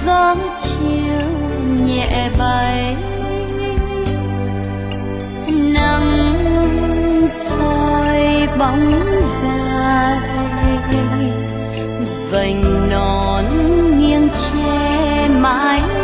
gió chiều nhẹ bay, nắng soi bóng dài, vành nón nghiêng che mái